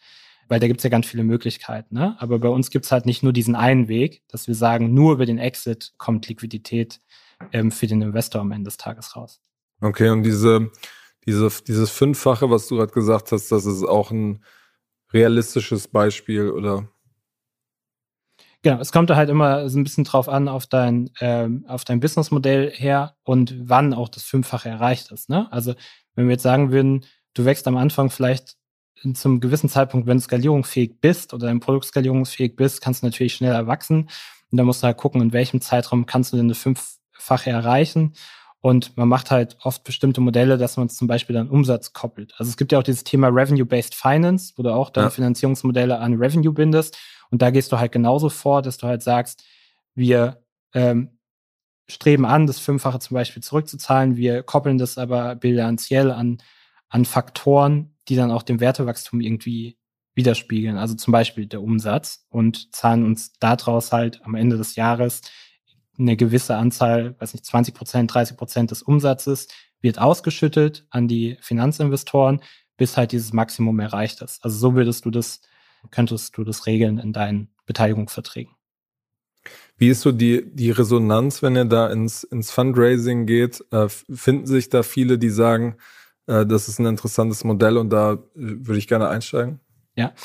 weil da gibt es ja ganz viele Möglichkeiten. Ne? Aber bei uns gibt es halt nicht nur diesen einen Weg, dass wir sagen, nur über den Exit kommt Liquidität für den Investor am Ende des Tages raus. Okay, und dieses Fünffache, was du gerade gesagt hast, das ist auch ein realistisches Beispiel, oder? Genau, es kommt da halt immer so ein bisschen drauf an, auf dein Businessmodell her und wann auch das Fünffache erreicht ist. Ne? Also wenn wir jetzt sagen würden, du wächst am Anfang vielleicht zum gewissen Zeitpunkt, wenn du skalierungsfähig bist oder dein Produkt skalierungsfähig bist, kannst du natürlich schneller wachsen. Und da musst du halt gucken, in welchem Zeitraum kannst du denn eine Fünffache erreichen. Und man macht halt oft bestimmte Modelle, dass man es zum Beispiel an Umsatz koppelt. Also es gibt ja auch dieses Thema Revenue-Based Finance, wo du auch deine Finanzierungsmodelle an Revenue bindest. Und da gehst du halt genauso vor, dass du halt sagst, wir streben an, das Fünffache zum Beispiel zurückzuzahlen. Wir koppeln das aber bilanziell an Faktoren, die dann auch dem Wertewachstum irgendwie widerspiegeln. Also zum Beispiel der Umsatz, und zahlen uns daraus halt am Ende des Jahres eine gewisse Anzahl, 20%, 30% des Umsatzes wird ausgeschüttet an die Finanzinvestoren, bis halt dieses Maximum erreicht ist. Also so könntest du das regeln in deinen Beteiligungsverträgen. Wie ist so die Resonanz, wenn ihr da ins Fundraising geht? Finden sich da viele, die sagen, das ist ein interessantes Modell und da würde ich gerne einsteigen? Ja,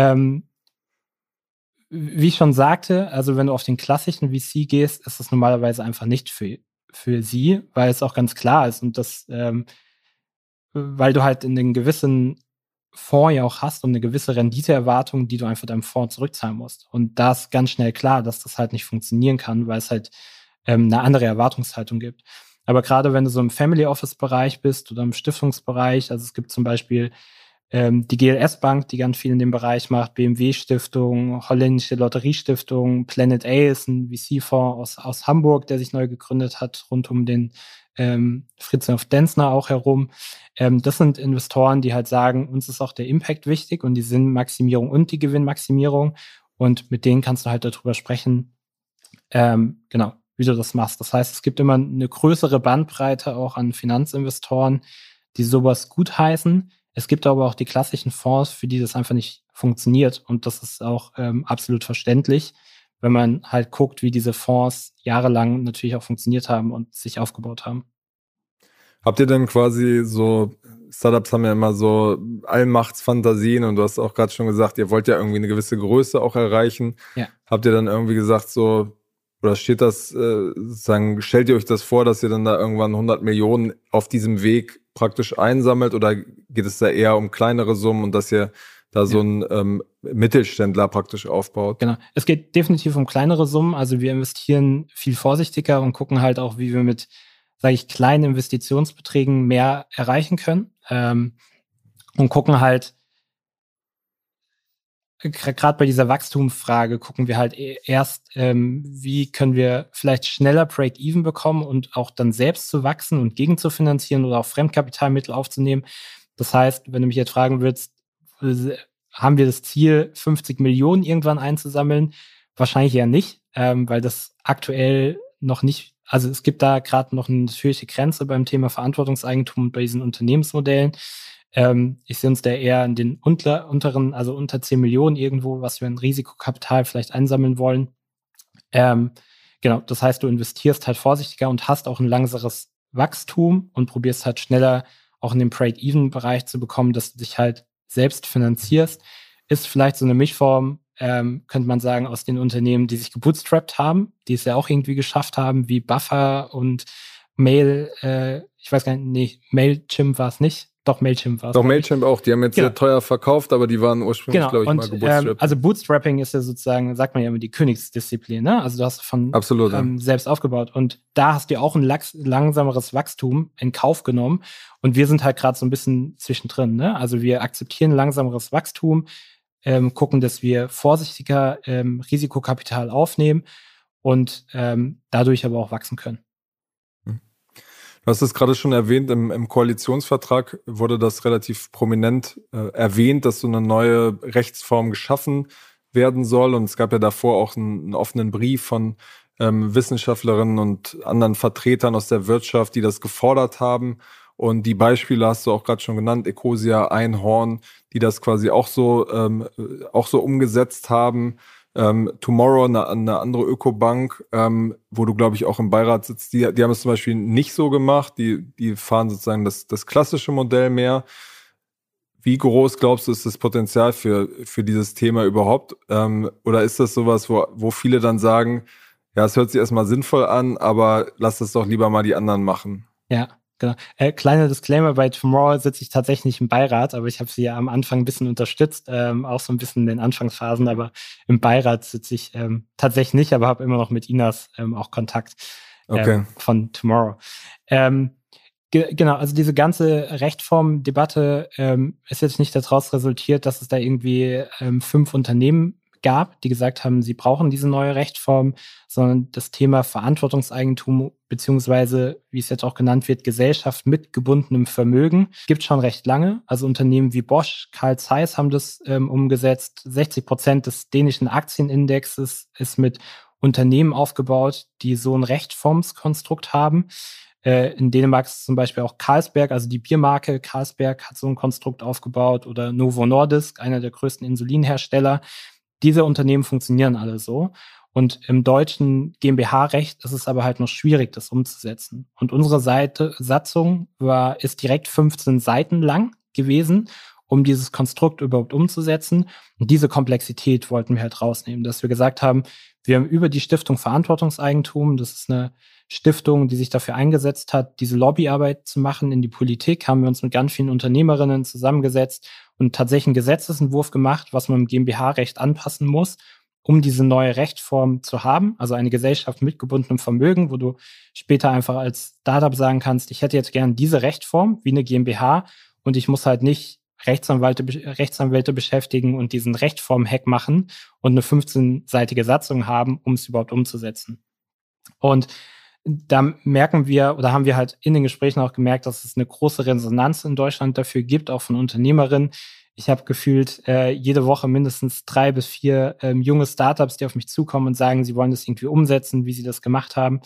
wie ich schon sagte, also wenn du auf den klassischen VC gehst, ist das normalerweise einfach nicht für sie, weil es auch ganz klar ist und das, weil du halt in den gewissen Fonds ja auch hast und eine gewisse Renditeerwartung, die du einfach deinem Fonds zurückzahlen musst. Und da ist ganz schnell klar, dass das halt nicht funktionieren kann, weil es halt eine andere Erwartungshaltung gibt. Aber gerade wenn du so im Family Office Bereich bist oder im Stiftungsbereich, also es gibt zum Beispiel die GLS Bank, die ganz viel in dem Bereich macht, BMW Stiftung, Holländische Lotteriestiftung, Planet A ist ein VC-Fonds aus Hamburg, der sich neu gegründet hat, rund um den Fritz Denzner auch herum. Das sind Investoren, die halt sagen, uns ist auch der Impact wichtig und die Sinnmaximierung und die Gewinnmaximierung, und mit denen kannst du halt darüber sprechen, genau, wie du das machst. Das heißt, es gibt immer eine größere Bandbreite auch an Finanzinvestoren, die sowas gutheißen. Es gibt aber auch die klassischen Fonds, für die das einfach nicht funktioniert. Und das ist auch absolut verständlich, wenn man halt guckt, wie diese Fonds jahrelang natürlich auch funktioniert haben und sich aufgebaut haben. Habt ihr denn quasi so, Startups haben ja immer so Allmachtsfantasien und du hast auch gerade schon gesagt, ihr wollt ja irgendwie eine gewisse Größe auch erreichen. Ja. Habt ihr dann irgendwie gesagt so, oder steht das, stellt ihr euch das vor, dass ihr dann da irgendwann 100 Millionen auf diesem Weg praktisch einsammelt, oder geht es da eher um kleinere Summen und dass ihr da so einen Mittelständler praktisch aufbaut? Genau. Es geht definitiv um kleinere Summen. Also wir investieren viel vorsichtiger und gucken halt auch, wie wir mit, sage ich, kleinen Investitionsbeträgen mehr erreichen können. Und gucken halt, gerade bei dieser Wachstumsfrage gucken wir halt erst, wie können wir vielleicht schneller Break-Even bekommen und auch dann selbst zu wachsen und gegenzufinanzieren oder auch Fremdkapitalmittel aufzunehmen. Das heißt, wenn du mich jetzt fragen würdest, haben wir das Ziel, 50 Millionen irgendwann einzusammeln? Wahrscheinlich eher nicht, weil das aktuell noch nicht, also es gibt da gerade noch eine natürliche Grenze beim Thema Verantwortungseigentum und bei diesen Unternehmensmodellen. Ich sehe uns da eher in den unteren, also unter 10 Millionen irgendwo, was wir in Risikokapital vielleicht einsammeln wollen. Genau, das heißt, du investierst halt vorsichtiger und hast auch ein langsames Wachstum und probierst halt schneller auch in den Break-Even-Bereich zu bekommen, dass du dich halt selbst finanzierst. Ist vielleicht so eine Mischform, könnte man sagen, aus den Unternehmen, die sich gebootstrapped haben, die es ja auch irgendwie geschafft haben, wie Buffer und Mail, ich weiß gar nicht, nee, Mailchimp war es nicht. Doch, Mailchimp war es. Doch, Mailchimp auch. Die haben jetzt sehr teuer verkauft, aber die waren ursprünglich, glaube ich, mal gebootstrapped. Also Bootstrapping ist ja sozusagen, sagt man ja immer, die Königsdisziplin, ne? Also du hast von Absolut, selbst aufgebaut. Und da hast du auch ein langsameres Wachstum in Kauf genommen. Und wir sind halt gerade so ein bisschen zwischendrin, ne? Also wir akzeptieren langsameres Wachstum, gucken, dass wir vorsichtiger Risikokapital aufnehmen und dadurch aber auch wachsen können. Du hast es gerade schon erwähnt, im Koalitionsvertrag wurde das relativ prominent erwähnt, dass so eine neue Rechtsform geschaffen werden soll. Und es gab ja davor auch einen offenen Brief von Wissenschaftlerinnen und anderen Vertretern aus der Wirtschaft, die das gefordert haben. Und die Beispiele hast du auch gerade schon genannt, Ecosia, Einhorn, die das quasi auch so umgesetzt haben. Tomorrow, eine andere Ökobank, wo du, glaube ich, auch im Beirat sitzt, die haben es zum Beispiel nicht so gemacht. Die fahren sozusagen das klassische Modell mehr. Wie groß glaubst du, ist das Potenzial für dieses Thema überhaupt? Oder ist das sowas, wo viele dann sagen, ja, es hört sich erstmal sinnvoll an, aber lass das doch lieber mal die anderen machen? Ja, genau. Kleiner Disclaimer, bei Tomorrow sitze ich tatsächlich nicht im Beirat, aber ich habe sie ja am Anfang ein bisschen unterstützt, auch so ein bisschen in den Anfangsphasen, aber im Beirat sitze ich tatsächlich nicht, aber habe immer noch mit Inas auch Kontakt von Tomorrow. Genau, also diese ganze Rechtform-Debatte ist jetzt nicht daraus resultiert, dass es da irgendwie 5 Unternehmen gab, die gesagt haben, sie brauchen diese neue Rechtform, sondern das Thema Verantwortungseigentum beziehungsweise, wie es jetzt auch genannt wird, Gesellschaft mit gebundenem Vermögen gibt schon recht lange. Also Unternehmen wie Bosch, Carl Zeiss haben das umgesetzt. 60% des dänischen Aktienindexes ist mit Unternehmen aufgebaut, die so ein Rechtformskonstrukt haben. In Dänemark ist zum Beispiel auch Carlsberg, also die Biermarke Carlsberg hat so ein Konstrukt aufgebaut, oder Novo Nordisk, einer der größten Insulinhersteller. Diese Unternehmen funktionieren alle so. Und im deutschen GmbH-Recht ist es aber halt noch schwierig, das umzusetzen. Und unsere Satzung ist direkt 15 Seiten lang gewesen, um dieses Konstrukt überhaupt umzusetzen. Und diese Komplexität wollten wir halt rausnehmen, dass wir gesagt haben, wir haben über die Stiftung Verantwortungseigentum, das ist eine Stiftung, die sich dafür eingesetzt hat, diese Lobbyarbeit zu machen in die Politik, haben wir uns mit ganz vielen Unternehmerinnen zusammengesetzt und tatsächlich einen Gesetzesentwurf gemacht, was man im GmbH-Recht anpassen muss, um diese neue Rechtsform zu haben, also eine Gesellschaft mit gebundenem Vermögen, wo du später einfach als Startup sagen kannst, ich hätte jetzt gern diese Rechtsform wie eine GmbH und ich muss halt nicht Rechtsanwälte beschäftigen und diesen Rechtsform-Hack machen und eine 15-seitige Satzung haben, um es überhaupt umzusetzen. Und da merken wir oder haben wir halt in den Gesprächen auch gemerkt, dass es eine große Resonanz in Deutschland dafür gibt, auch von Unternehmerinnen. Ich habe gefühlt jede Woche mindestens 3 bis 4 junge Startups, die auf mich zukommen und sagen, sie wollen das irgendwie umsetzen, wie sie das gemacht haben.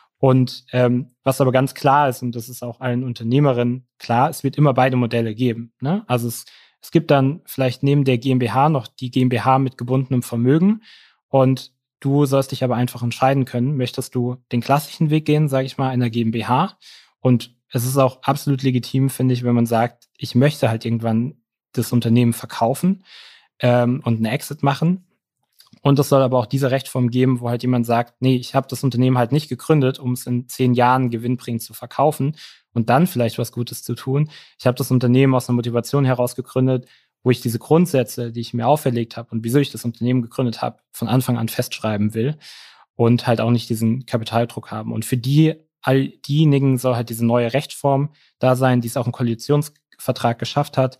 Und was aber ganz klar ist, und das ist auch allen Unternehmerinnen klar, es wird immer beide Modelle geben. Ne? Also es gibt dann vielleicht neben der GmbH noch die GmbH mit gebundenem Vermögen, und du sollst dich aber einfach entscheiden können, möchtest du den klassischen Weg gehen, sage ich mal, einer GmbH? Und es ist auch absolut legitim, finde ich, wenn man sagt, ich möchte halt irgendwann das Unternehmen verkaufen und einen Exit machen. Und es soll aber auch diese Rechtsform geben, wo halt jemand sagt, nee, ich habe das Unternehmen halt nicht gegründet, um es in 10 Jahren gewinnbringend zu verkaufen und dann vielleicht was Gutes zu tun. Ich habe das Unternehmen aus einer Motivation heraus gegründet, wo ich diese Grundsätze, die ich mir auferlegt habe und wieso ich das Unternehmen gegründet habe, von Anfang an festschreiben will und halt auch nicht diesen Kapitaldruck haben. Und für all diejenigen soll halt diese neue Rechtsform da sein, die es auch im Koalitionsvertrag geschafft hat,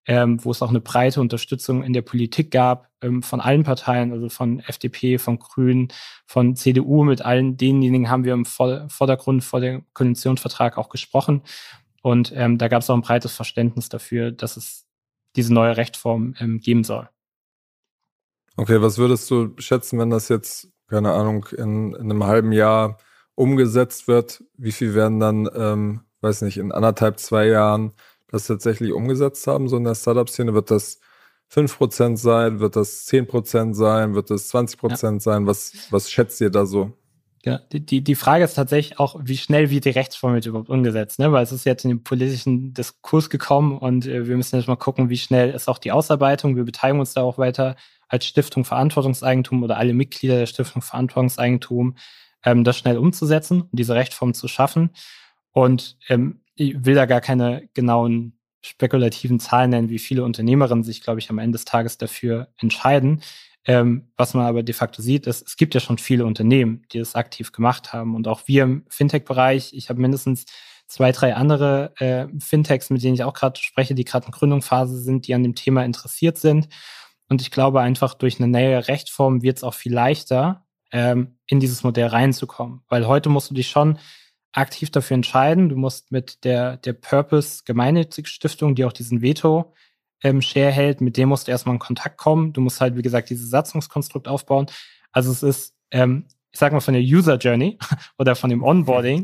wo es auch eine breite Unterstützung in der Politik gab, von allen Parteien, also von FDP, von Grünen, von CDU, mit allen denjenigen haben wir im Vordergrund vor dem Koalitionsvertrag auch gesprochen. Und da gab es auch ein breites Verständnis dafür, dass es diese neue Rechtsform geben soll. Okay, was würdest du schätzen, wenn das jetzt, keine Ahnung, in einem halben Jahr umgesetzt wird? Wie viel werden dann, weiß nicht, in 1,5, 2 Jahren das tatsächlich umgesetzt haben, so in der Startup-Szene? Wird das 5% sein? Wird das 10% sein? Wird das 20% sein? Was schätzt ihr da so? Ja, die Frage ist tatsächlich auch, wie schnell wird die Rechtsform jetzt überhaupt umgesetzt, ne? Weil es ist jetzt in den politischen Diskurs gekommen und wir müssen jetzt mal gucken, wie schnell ist auch die Ausarbeitung. Wir beteiligen uns da auch weiter als Stiftung Verantwortungseigentum oder alle Mitglieder der Stiftung Verantwortungseigentum, das schnell umzusetzen und diese Rechtsform zu schaffen. Und ich will da gar keine genauen spekulativen Zahlen nennen, wie viele Unternehmerinnen sich, glaube ich, am Ende des Tages dafür entscheiden. Was man aber de facto sieht, ist, es gibt ja schon viele Unternehmen, die das aktiv gemacht haben. Und auch wir im Fintech-Bereich, ich habe mindestens 2, 3 andere Fintechs, mit denen ich auch gerade spreche, die gerade in Gründungsphase sind, die an dem Thema interessiert sind. Und ich glaube einfach, durch eine neue Rechtsform wird es auch viel leichter, in dieses Modell reinzukommen. Weil heute musst du dich schon aktiv dafür entscheiden. Du musst mit der Purpose Gemeinnützige Stiftung, die auch diesen Veto-Share hält, mit dem musst du erstmal in Kontakt kommen. Du musst halt, wie gesagt, dieses Satzungskonstrukt aufbauen. Also es ist, ich sag mal, von der User Journey oder von dem Onboarding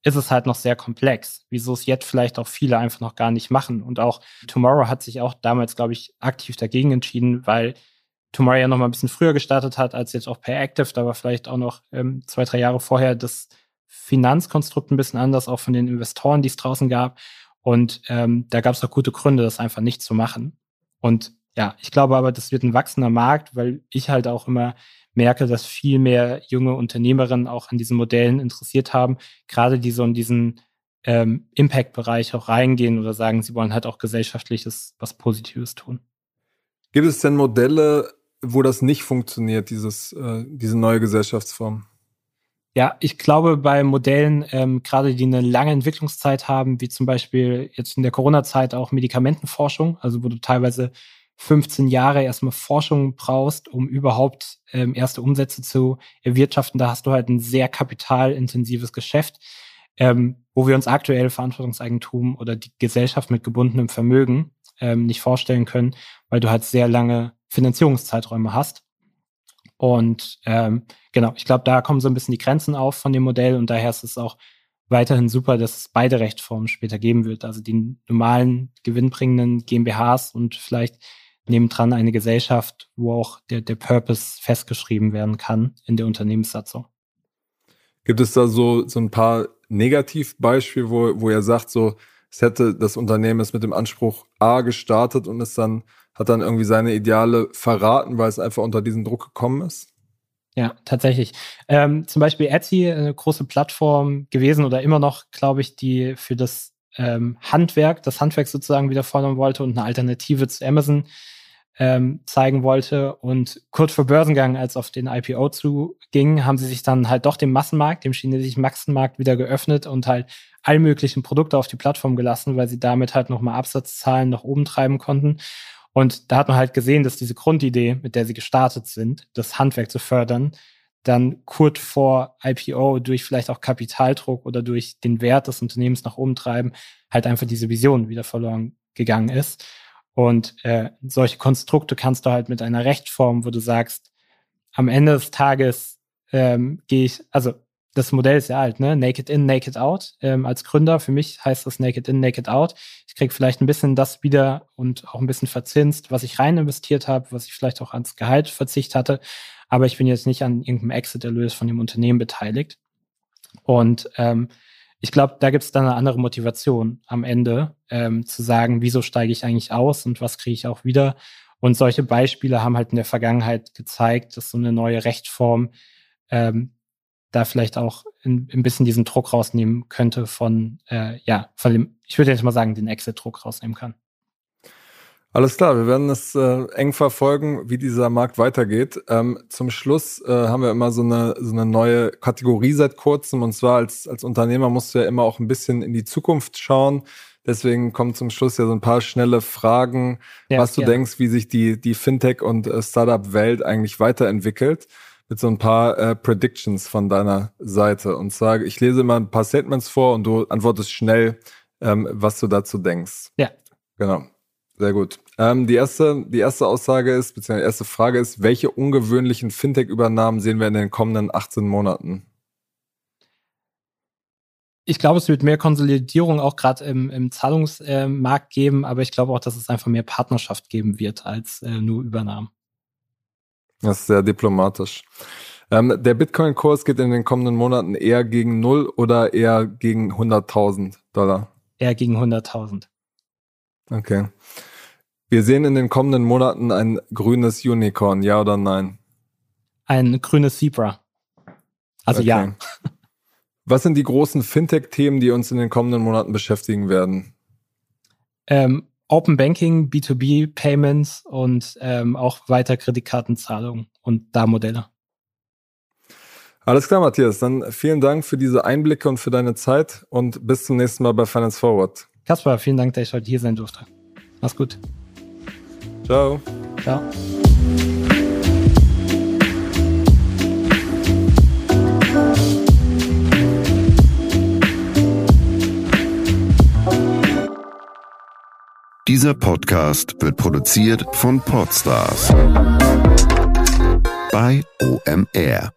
ist es halt noch sehr komplex, wieso es jetzt vielleicht auch viele einfach noch gar nicht machen. Und auch Tomorrow hat sich auch damals, glaube ich, aktiv dagegen entschieden, weil Tomorrow ja noch mal ein bisschen früher gestartet hat als jetzt auch PayActive. Da war vielleicht auch noch 2-3 Jahre vorher das Finanzkonstrukt ein bisschen anders, auch von den Investoren, die es draußen gab. Und da gab es auch gute Gründe, das einfach nicht zu machen. Und ja, ich glaube aber, das wird ein wachsender Markt, weil ich halt auch immer merke, dass viel mehr junge Unternehmerinnen auch an diesen Modellen interessiert haben, gerade die so in diesen Impact-Bereich auch reingehen oder sagen, sie wollen halt auch gesellschaftliches, was Positives tun. Gibt es denn Modelle, wo das nicht funktioniert, diese neue Gesellschaftsform? Ja, ich glaube, bei Modellen, gerade die eine lange Entwicklungszeit haben, wie zum Beispiel jetzt in der Corona-Zeit auch Medikamentenforschung, also wo du teilweise 15 Jahre erstmal Forschung brauchst, um überhaupt erste Umsätze zu erwirtschaften. Da hast du halt ein sehr kapitalintensives Geschäft, wo wir uns aktuell Verantwortungseigentum oder die Gesellschaft mit gebundenem Vermögen nicht vorstellen können, weil du halt sehr lange Finanzierungszeiträume hast. Und genau, ich glaube, da kommen so ein bisschen die Grenzen auf von dem Modell und daher ist es auch weiterhin super, dass es beide Rechtsformen später geben wird. Also die normalen gewinnbringenden GmbHs und vielleicht nebendran eine Gesellschaft, wo auch der Purpose festgeschrieben werden kann in der Unternehmenssatzung. Gibt es da so ein paar Negativbeispiele, wo ihr sagt, so, das Unternehmen ist mit dem Anspruch A gestartet und hat dann irgendwie seine Ideale verraten, weil es einfach unter diesen Druck gekommen ist? Ja, tatsächlich. Zum Beispiel Etsy, eine große Plattform gewesen oder immer noch, glaube ich, die für das Handwerk sozusagen wieder fordern wollte und eine Alternative zu Amazon zeigen wollte. Und kurz vor Börsengang, als auf den IPO zuging, haben sie sich dann halt doch dem Massenmarkt, dem chinesischen Massenmarkt wieder geöffnet und halt all möglichen Produkte auf die Plattform gelassen, weil sie damit halt nochmal Absatzzahlen nach oben treiben konnten. Und da hat man halt gesehen, dass diese Grundidee, mit der sie gestartet sind, das Handwerk zu fördern, dann kurz vor IPO durch vielleicht auch Kapitaldruck oder durch den Wert des Unternehmens nach oben treiben, halt einfach diese Vision wieder verloren gegangen ist. Und solche Konstrukte kannst du halt mit einer Rechtsform, wo du sagst, am Ende des Tages das Modell ist ja alt, ne? Naked in, naked out. Als Gründer, für mich heißt das naked in, naked out. Ich kriege vielleicht ein bisschen das wieder und auch ein bisschen verzinst, was ich rein investiert habe, was ich vielleicht auch ans Gehalt verzichtet hatte. Aber ich bin jetzt nicht an irgendeinem Exit-Erlös von dem Unternehmen beteiligt. Und ich glaube, da gibt es dann eine andere Motivation am Ende, zu sagen, wieso steige ich eigentlich aus und was kriege ich auch wieder. Und solche Beispiele haben halt in der Vergangenheit gezeigt, dass so eine neue Rechtsform da vielleicht auch ein bisschen diesen Druck rausnehmen könnte von dem, ich würde jetzt mal sagen, den Exit-Druck rausnehmen kann. Alles klar, wir werden es eng verfolgen, wie dieser Markt weitergeht. Zum Schluss haben wir immer so eine neue Kategorie seit kurzem, und zwar als Unternehmer musst du ja immer auch ein bisschen in die Zukunft schauen. Deswegen kommen zum Schluss ja so ein paar schnelle Fragen, was du denkst, wie sich die Fintech- und Startup-Welt eigentlich weiterentwickelt, mit so ein paar Predictions von deiner Seite. Und zwar, ich lese mal ein paar Statements vor und du antwortest schnell, was du dazu denkst. Ja. Genau. Sehr gut. Die erste Aussage ist, beziehungsweise die erste Frage ist, welche ungewöhnlichen Fintech-Übernahmen sehen wir in den kommenden 18 Monaten? Ich glaube, es wird mehr Konsolidierung auch gerade im Zahlungsmarkt geben, aber ich glaube auch, dass es einfach mehr Partnerschaft geben wird als nur Übernahmen. Das ist sehr diplomatisch. Der Bitcoin-Kurs geht in den kommenden Monaten eher gegen 0 oder eher gegen $100.000? Eher gegen 100.000. Okay. Wir sehen in den kommenden Monaten ein grünes Unicorn, ja oder nein? Ein grünes Zebra. Also okay. Ja. Was sind die großen Fintech-Themen, die uns in den kommenden Monaten beschäftigen werden? Open Banking, B2B Payments und auch weiter Kreditkartenzahlungen und DAR-Modelle. Alles klar, Matthias. Dann vielen Dank für diese Einblicke und für deine Zeit und bis zum nächsten Mal bei Finance Forward. Kaspar, vielen Dank, dass ich heute hier sein durfte. Mach's gut. Ciao. Ciao. Dieser Podcast wird produziert von Podstars bei OMR.